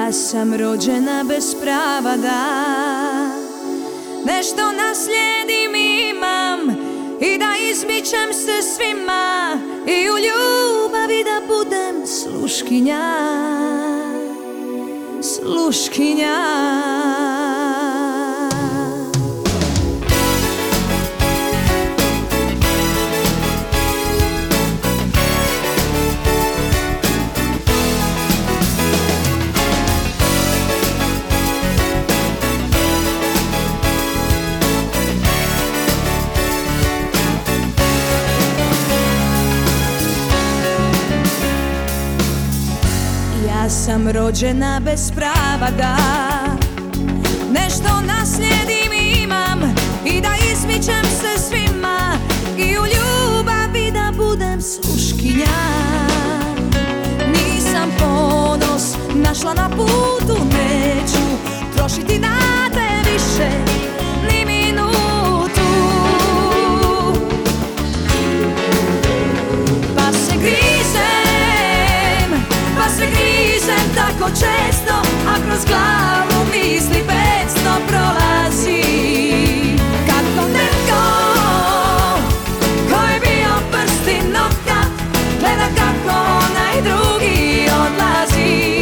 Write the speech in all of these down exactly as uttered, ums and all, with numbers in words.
Ja sam rođena bez prava da nešto naslijedim imam i da izmičem se svima i u ljubavi da budem sluškinja, sluškinja. Ja sam rođena bez prava da nešto naslijedim imam i da izmičem se svima i u ljubavi da budem sluškinja. Nisam ponos našla na putu, neću trošiti na te više ni minutu. Pa se grizem, pa se grizem tako često, a kroz glavu misli petsto prolazi. Kako netko ko je bio prst i noka gleda kako onaj drugi odlazi.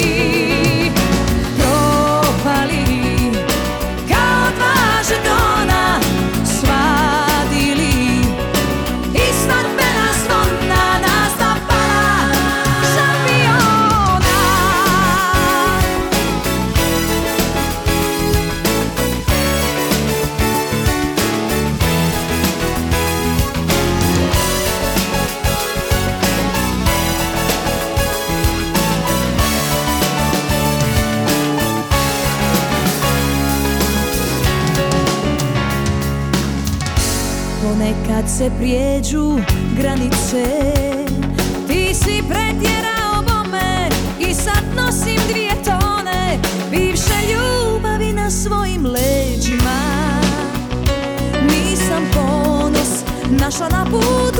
Propali kao dva žetona, svadili istorpena zvona, nastapala šampiona. Ponekad se prijeđu granice, ti si pretjerao bome i sad nosim dvije tone bivše ljubavi na svojim leđima. Nisam ponos našla na put